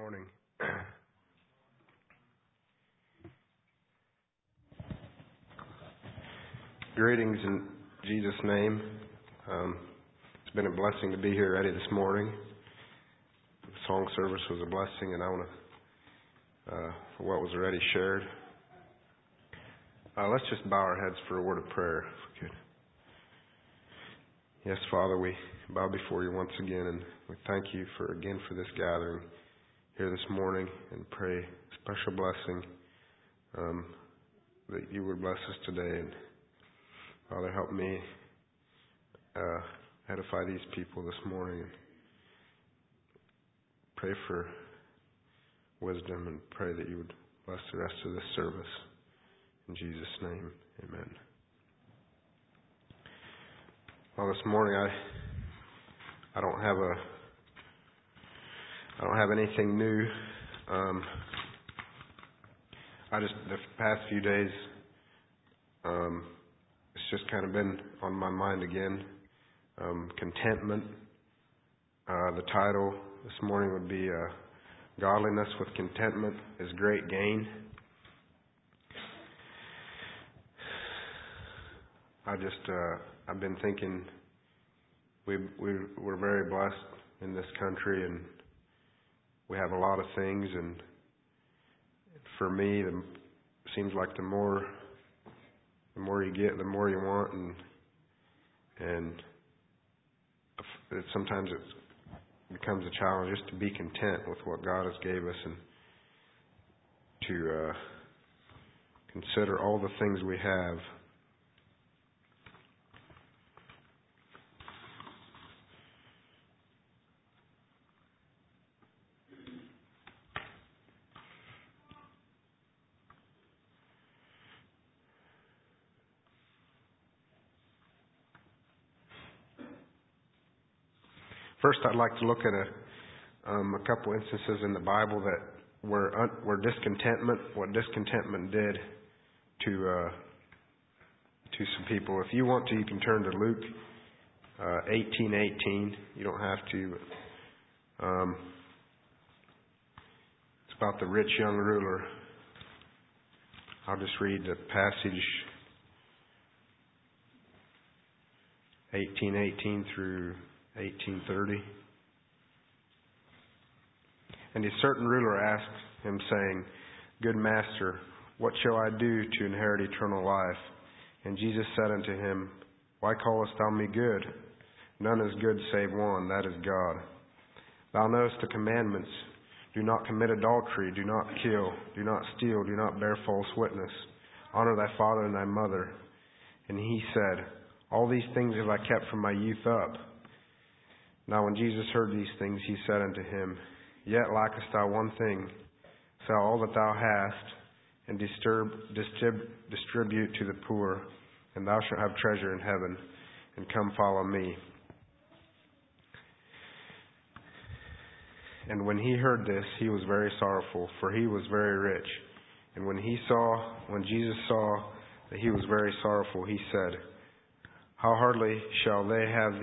morning. Greetings in Jesus' name. It's been a blessing to be here already this morning. The song service was a blessing, and I want to, for what was already shared. Let's just bow our heads for a word of prayer, if we could. Yes, Father, we bow before you once again, and we thank you for this gathering here this morning, and pray special blessing that you would bless us today. And Father, help me edify these people this morning, and pray for wisdom, and pray that you would bless the rest of this service. In Jesus' name, amen. Well, this morning I don't have anything new. The past few days, it's just kind of been on my mind again. Contentment. The title this morning would be "Godliness with Contentment is Great Gain." I've been thinking we're very blessed in this country, and we have a lot of things, and for me, it seems like the more you get, the more you want, and sometimes it becomes a challenge just to be content with what God has gave us, and to consider all the things we have. First, I'd like to look at a couple instances in the Bible that where discontentment, what discontentment did to some people. If you want to, you can turn to Luke 18:18. You don't have to. It's about the rich young ruler. I'll just read the passage 18:18 through 18:30. And a certain ruler asked him, saying, "Good master, what shall I do to inherit eternal life?" And Jesus said unto him, "Why callest thou me good? None is good save one, that is God. Thou knowest the commandments: do not commit adultery, do not kill, do not steal, do not bear false witness, honor thy father and thy mother." And he said, "All these things have I kept from my youth up." Now when Jesus heard these things, he said unto him, "Yet lackest thou one thing. Sell all that thou hast, and distribute to the poor, and thou shalt have treasure in heaven, and come follow me." And when he heard this, he was very sorrowful, for he was very rich. And when Jesus saw that he was very sorrowful, he said, How hardly shall they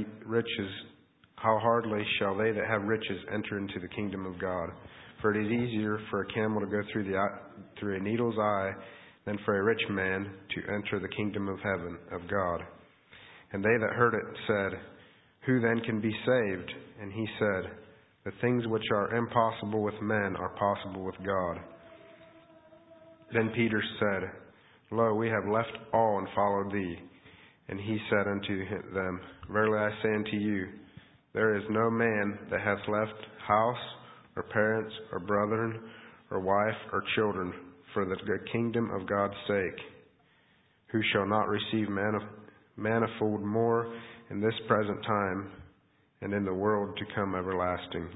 that have riches enter into the kingdom of God? For it is easier for a camel to go through a needle's eye than for a rich man to enter the kingdom of heaven of God. And they that heard it said, Who then can be saved? And he said, The things which are impossible with men are possible with God. Then Peter said, Lo, we have left all and followed thee. And he said unto them, Verily I say unto you, there is no man that hath left house, or parents, or brethren, or wife, or children, for the kingdom of God's sake, who shall not receive manifold more in this present time, and in the world to come everlasting.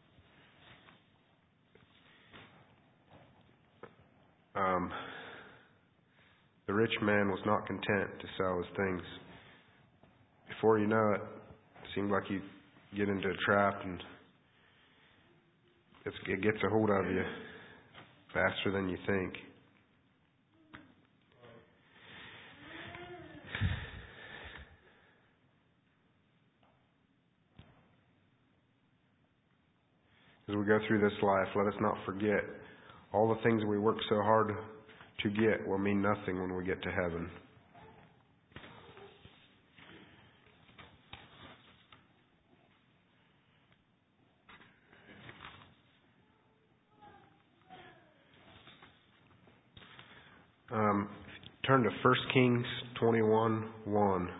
The rich man was not content to sell his things. Before you know it, it seemed like you get into a trap, and it gets a hold of you faster than you think. As we go through this life, let us not forget all the things we work so hard to get will mean nothing when we get to heaven. Turn to 1 Kings 21:1.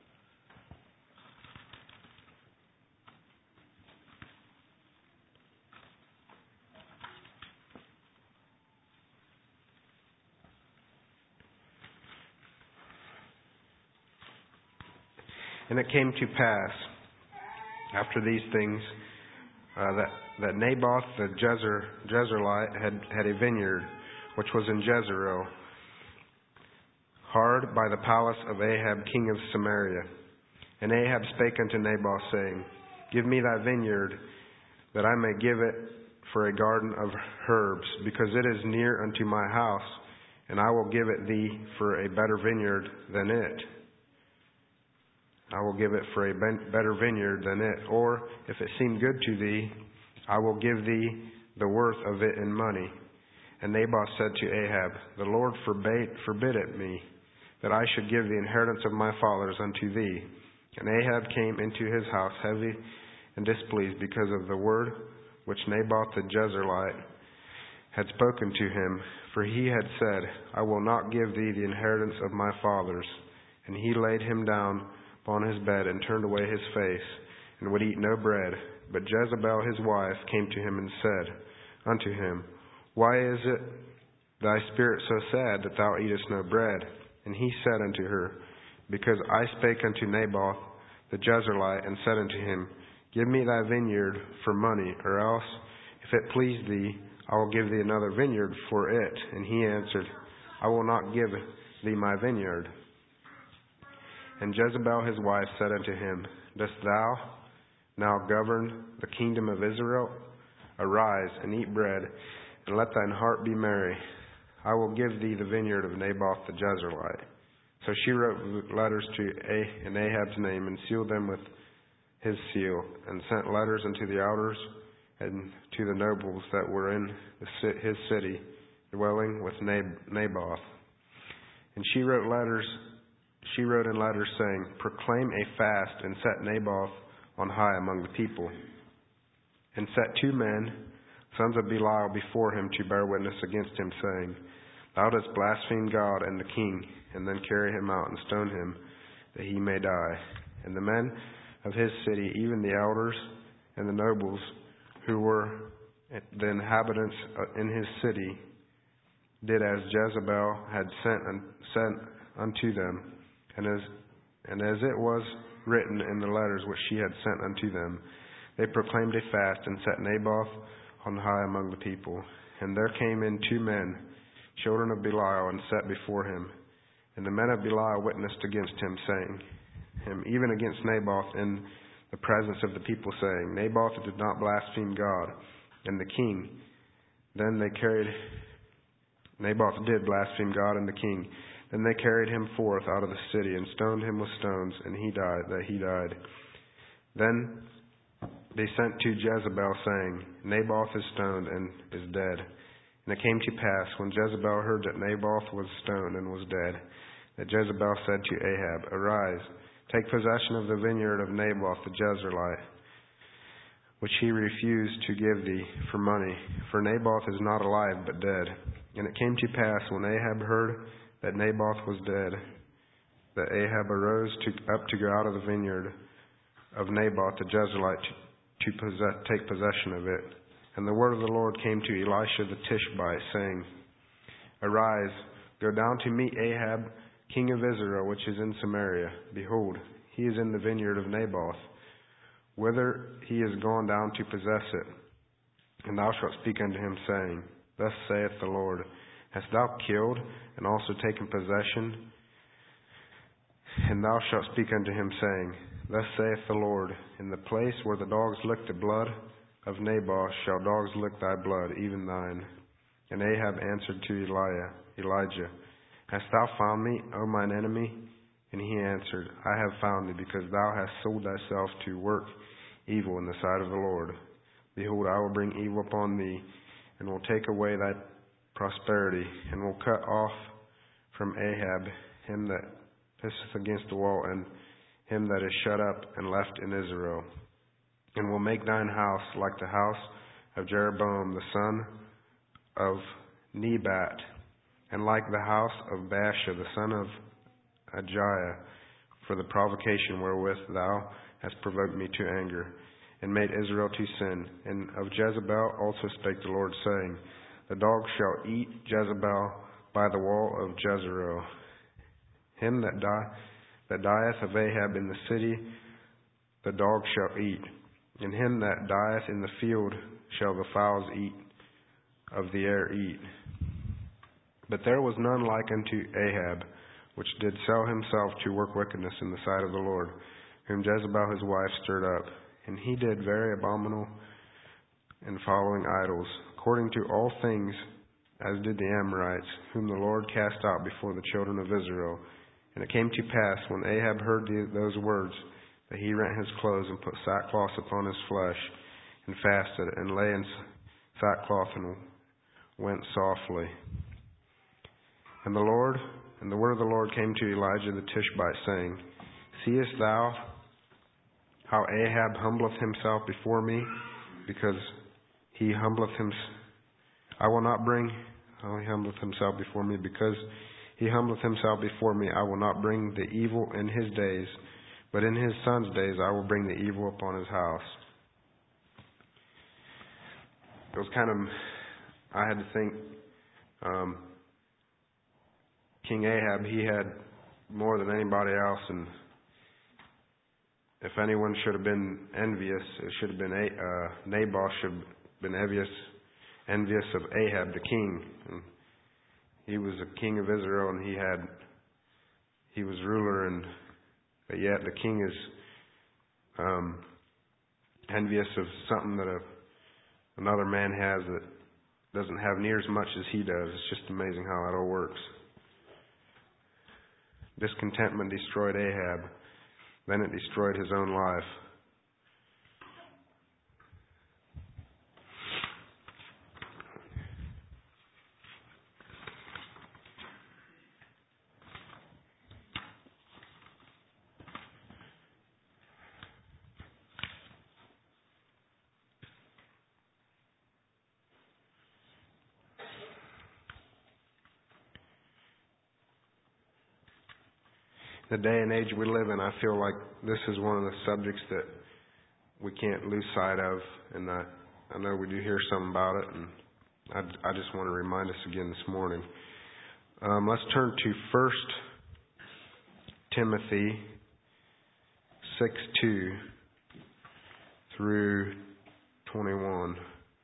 And it came to pass, after these things, that Naboth the Jezreelite had a vineyard, which was in Jezreel, hard by the palace of Ahab king of Samaria. And Ahab spake unto Naboth, saying, Give me thy vineyard, that I may give it for a garden of herbs, because it is near unto my house, and I will give it thee for a better vineyard than it. I will give it for a better vineyard than it. Or, if it seem good to thee, I will give thee the worth of it in money. And Naboth said to Ahab, The Lord forbid it me, that I should give the inheritance of my fathers unto thee. And Ahab came into his house heavy and displeased, because of the word which Naboth the Jezreelite had spoken to him. For he had said, I will not give thee the inheritance of my fathers. And he laid him down upon his bed, and turned away his face, and would eat no bread. But Jezebel his wife came to him and said unto him, Why is it thy spirit so sad, that thou eatest no bread? And he said unto her, Because I spake unto Naboth the Jezreelite, and said unto him, Give me thy vineyard for money, or else, if it please thee, I will give thee another vineyard for it. And he answered, I will not give thee my vineyard. And Jezebel his wife said unto him, Dost thou now govern the kingdom of Israel? Arise, and eat bread, and let thine heart be merry. I will give thee the vineyard of Naboth the Jezreelite. So she wrote letters in Ahab's name, and sealed them with his seal, and sent letters unto the elders and to the nobles that were in his city, dwelling with Naboth. And she wrote in letters, saying, Proclaim a fast, and set Naboth on high among the people. And set 2 men, sons of Belial, before him to bear witness against him, saying, Thou dost blaspheme God and the king, and then carry him out and stone him, that he may die. And the men of his city, even the elders and the nobles, who were the inhabitants in his city, did as Jezebel had sent unto them, and as it was written in the letters which she had sent unto them. They proclaimed a fast, and set Naboth on high among the people. And there came in 2 men, children of Belial, and sat before him. And the men of Belial witnessed against him, even against Naboth in the presence of the people, saying, Naboth did not blaspheme God and the king. Then Naboth did blaspheme God and the king. Then they carried him forth out of the city, and stoned him with stones, and he died. Then they sent to Jezebel, saying, Naboth is stoned and is dead. And it came to pass, when Jezebel heard that Naboth was stoned and was dead, that Jezebel said to Ahab, Arise, take possession of the vineyard of Naboth the Jezreelite, which he refused to give thee for money, for Naboth is not alive but dead. And it came to pass, when Ahab heard that Naboth was dead, that Ahab arose up to go out of the vineyard of Naboth the Jezreelite to take possession of it. And the word of the Lord came to Elisha the Tishbite, saying, Arise, go down to meet Ahab, king of Israel, which is in Samaria. Behold, he is in the vineyard of Naboth, whither he is gone down to possess it. And thou shalt speak unto him, saying, Thus saith the Lord, Hast thou killed, and also taken possession? And thou shalt speak unto him, saying, Thus saith the Lord, In the place where the dogs licked the blood of Naboth shall dogs lick thy blood, even thine. And Ahab answered to Elijah, Hast thou found me, O mine enemy? And he answered, I have found thee, because thou hast sold thyself to work evil in the sight of the Lord. Behold, I will bring evil upon thee, and will take away thy prosperity, and will cut off from Ahab him that pisseth against the wall, and him that is shut up and left in Israel. And will make thine house like the house of Jeroboam the son of Nebat, and like the house of Baasha the son of Ahiah, for the provocation wherewith thou hast provoked me to anger, and made Israel to sin. And of Jezebel also spake the Lord, saying, The dog shall eat Jezebel by the wall of Jezreel. Him that dieth of Ahab in the city, the dog shall eat, and him that dieth in the field shall the fowls of the air eat. But there was none like unto Ahab, which did sell himself to work wickedness in the sight of the Lord, whom Jezebel his wife stirred up. And he did very abominable and following idols, according to all things as did the Amorites, whom the Lord cast out before the children of Israel. And it came to pass, when Ahab heard those words, that he rent his clothes and put sackcloth upon his flesh, and fasted, and lay in sackcloth, and went softly. And the word of the Lord came to Elijah the Tishbite, saying, Seest thou how Ahab humbleth himself before me? Because he humbleth himself. I will not bring, he humbleth himself before me, because he humbleth himself before me, I will not bring the evil in his days, but in his son's days I will bring the evil upon his house. It was I had to think, King Ahab, he had more than anybody else, and if anyone should have been envious, it should have been Naboth should have been envious of Ahab the king. And he was the king of Israel, and he was ruler, but yet the king is envious of something that another man has that doesn't have near as much as he does. It's just amazing how that all works. Discontentment destroyed Ahab. Then it destroyed his own life. The day and age we live in, I feel like this is one of the subjects that we can't lose sight of, and I know we do hear some about it, and I just want to remind us again this morning. Let's turn to 1 Timothy 6:2 through 21.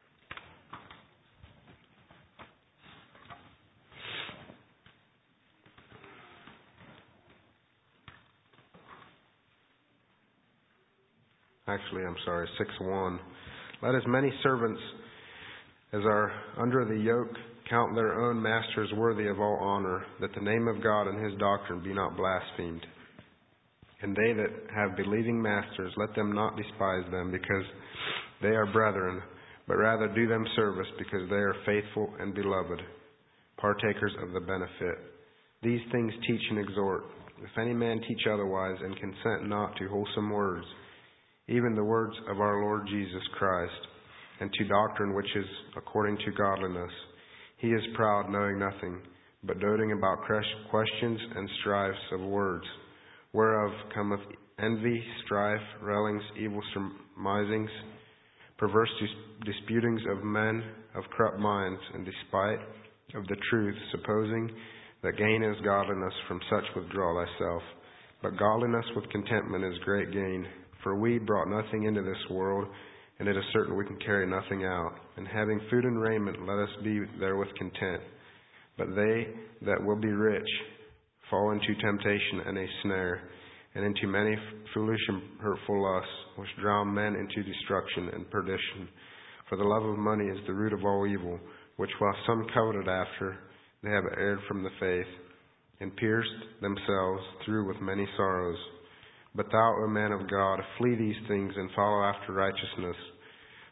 Actually, I'm sorry, 6:1. Let as many servants as are under the yoke count their own masters worthy of all honor, that the name of God and his doctrine be not blasphemed. And they that have believing masters, let them not despise them, because they are brethren, but rather do them service, because they are faithful and beloved, partakers of the benefit. These things teach and exhort. If any man teach otherwise, and consent not to wholesome words, even the words of our Lord Jesus Christ, and to doctrine which is according to godliness, he is proud, knowing nothing, but doting about questions and strifes of words, whereof cometh envy, strife, railings, evil surmisings, perverse disputings of men of corrupt minds, and despite of the truth, supposing that gain is godliness, from such withdraw thyself. But godliness with contentment is great gain. For we brought nothing into this world, and it is certain we can carry nothing out. And having food and raiment, let us be therewith content. But they that will be rich fall into temptation and a snare, and into many foolish and hurtful lusts, which drown men into destruction and perdition. For the love of money is the root of all evil, which while some coveted after, they have erred from the faith, and pierced themselves through with many sorrows. But thou, O man of God, flee these things, and follow after righteousness,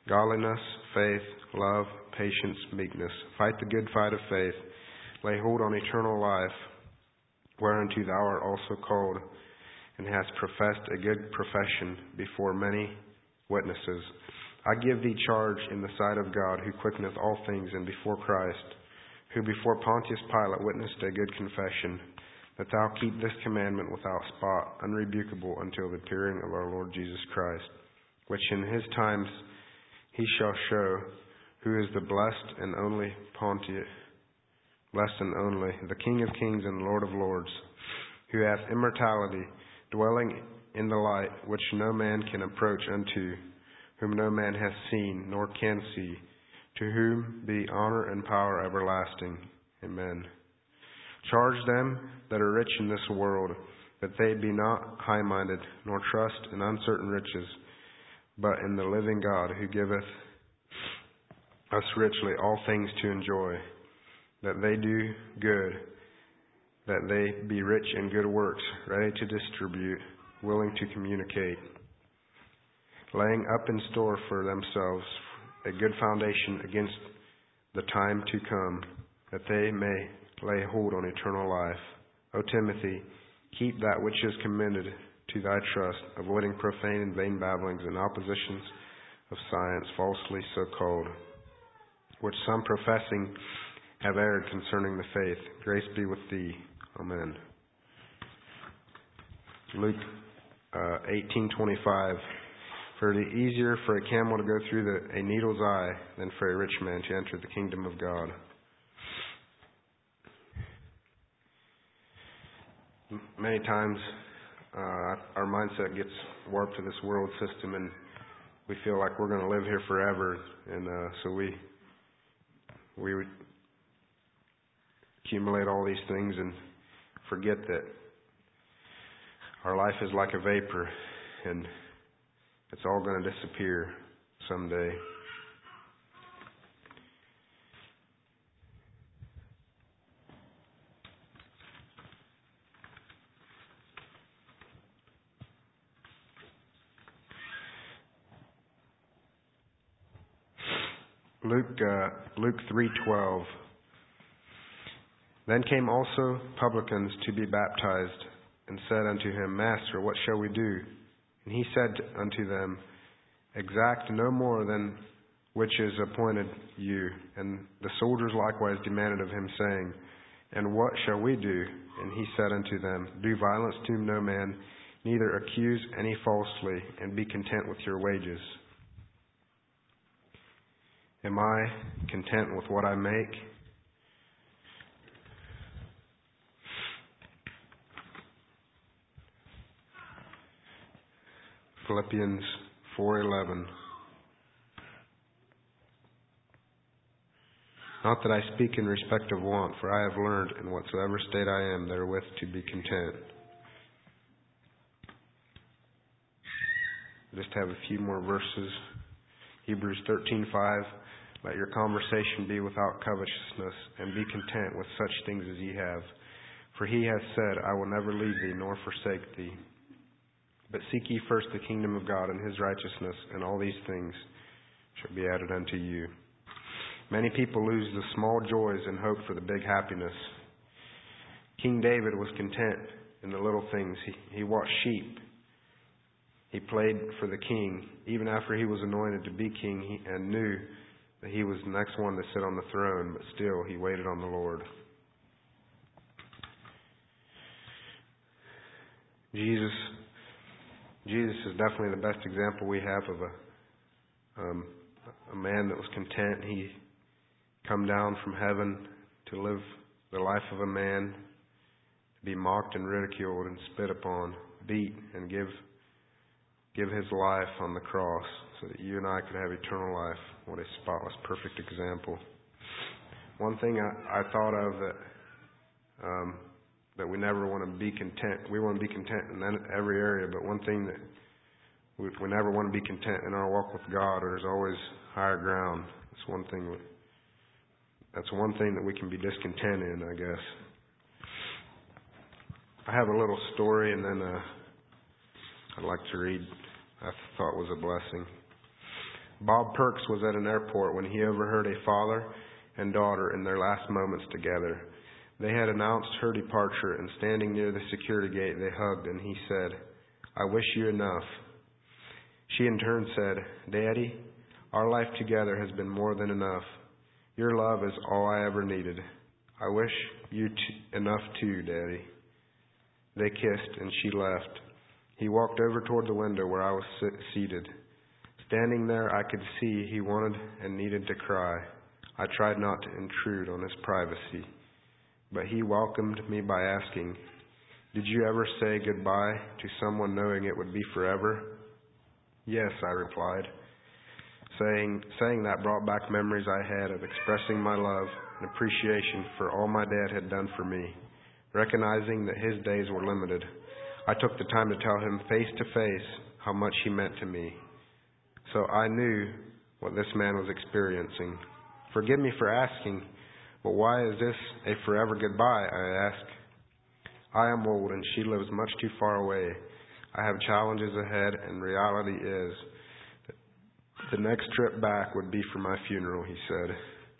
godliness, faith, love, patience, meekness. Fight the good fight of faith. Lay hold on eternal life, whereunto thou art also called, and hast professed a good profession before many witnesses. I give thee charge in the sight of God, who quickeneth all things, and before Christ, who before Pontius Pilate witnessed a good confession, that thou keep this commandment without spot, unrebukable, until the appearing of our Lord Jesus Christ, which in his times he shall show, who is the blessed and only, the King of kings and Lord of lords, who hath immortality, dwelling in the light, which no man can approach unto, whom no man hath seen, nor can see, to whom be honor and power everlasting. Amen. Charge them that are rich in this world, that they be not high-minded, nor trust in uncertain riches, but in the living God, who giveth us richly all things to enjoy, that they do good, that they be rich in good works, ready to distribute, willing to communicate, laying up in store for themselves a good foundation against the time to come, that they may lay hold on eternal life. O Timothy, keep that which is commended to thy trust, avoiding profane and vain babblings and oppositions of science, falsely so called, which some professing have erred concerning the faith. Grace be with thee. Amen. Luke 18:25. For it is easier for a camel to go through a needle's eye than for a rich man to enter the kingdom of God. Many times our mindset gets warped to this world system, and we feel like we're going to live here forever, and so we accumulate all these things and forget that our life is like a vapor, and it's all going to disappear someday. Luke 3:12. Then came also publicans to be baptized, and said unto him, Master, what shall we do? And he said unto them, Exact no more than which is appointed you. And the soldiers likewise demanded of him, saying, And what shall we do? And he said unto them, Do violence to no man, neither accuse any falsely, and be content with your wages. Am I content with what I make? Philippians 4:11. Not that I speak in respect of want, for I have learned in whatsoever state I am therewith to be content. Just have a few more verses. Hebrews 13:5. Let your conversation be without covetousness, and be content with such things as ye have. For he hath said, I will never leave thee nor forsake thee. But seek ye first the kingdom of God and his righteousness, and all these things shall be added unto you. Many people lose the small joys and hope for the big happiness. King David was content in the little things. He watched sheep. He played for the king. Even after he was anointed to be king, and knew that he was the next one to sit on the throne, but still he waited on the Lord. Jesus is definitely the best example we have of a man that was content. He come down from heaven to live the life of a man, to be mocked and ridiculed and spit upon, beat, and give his life on the cross so that you and I could have eternal life. What a spotless, perfect example. One thing I thought of that we never want to be content. We want to be content in every area, but one thing that we never want to be content in our walk with God. There's always higher ground. That's one thing that we can be discontent in, I guess. I have a little story, and then I'd like to read. I thought was a blessing. Bob Perks was at an airport when he overheard a father and daughter in their last moments together. They had announced her departure, and standing near the security gate, they hugged, and he said, "I wish you enough." She in turn said, "Daddy, our life together has been more than enough. Your love is all I ever needed. I wish you enough too, Daddy." They kissed, and she left. He walked over toward the window where I was seated. Standing there, I could see he wanted and needed to cry. I tried not to intrude on his privacy. But he welcomed me by asking, "Did you ever say goodbye to someone knowing it would be forever?" "Yes," I replied. Saying that brought back memories I had of expressing my love and appreciation for all my dad had done for me. Recognizing that his days were limited, I took the time to tell him face to face how much he meant to me. So I knew what this man was experiencing. "Forgive me for asking, but why is this a forever goodbye?" I asked. "I am old and she lives much too far away. I have challenges ahead, and reality is that the next trip back would be for my funeral," he said.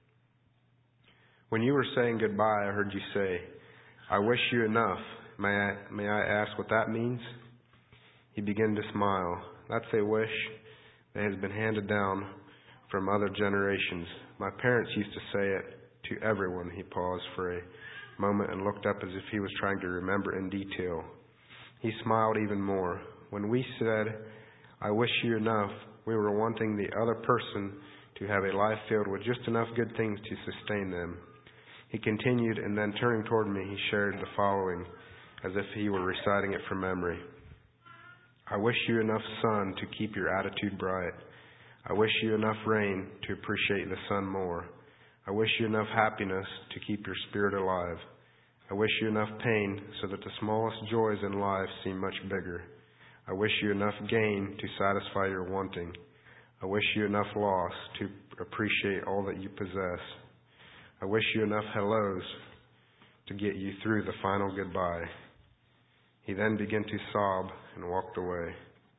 "When you were saying goodbye, I heard you say, 'I wish you enough.' May I ask what that means?" He began to smile. "That's a wish that has been handed down from other generations. My parents used to say it to everyone." He paused for a moment and looked up as if he was trying to remember in detail. He smiled even more. "When we said, 'I wish you enough,' we were wanting the other person to have a life filled with just enough good things to sustain them." He continued, and then turning toward me, he shared the following, as if he were reciting it from memory. "I wish you enough sun to keep your attitude bright. I wish you enough rain to appreciate the sun more. I wish you enough happiness to keep your spirit alive. I wish you enough pain so that the smallest joys in life seem much bigger. I wish you enough gain to satisfy your wanting. I wish you enough loss to appreciate all that you possess. I wish you enough hellos to get you through the final goodbye." He then began to sob and walked away.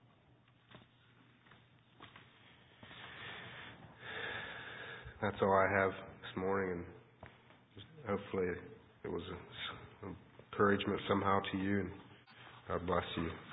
That's all I have this morning, and hopefully it was an encouragement somehow to you, and God bless you.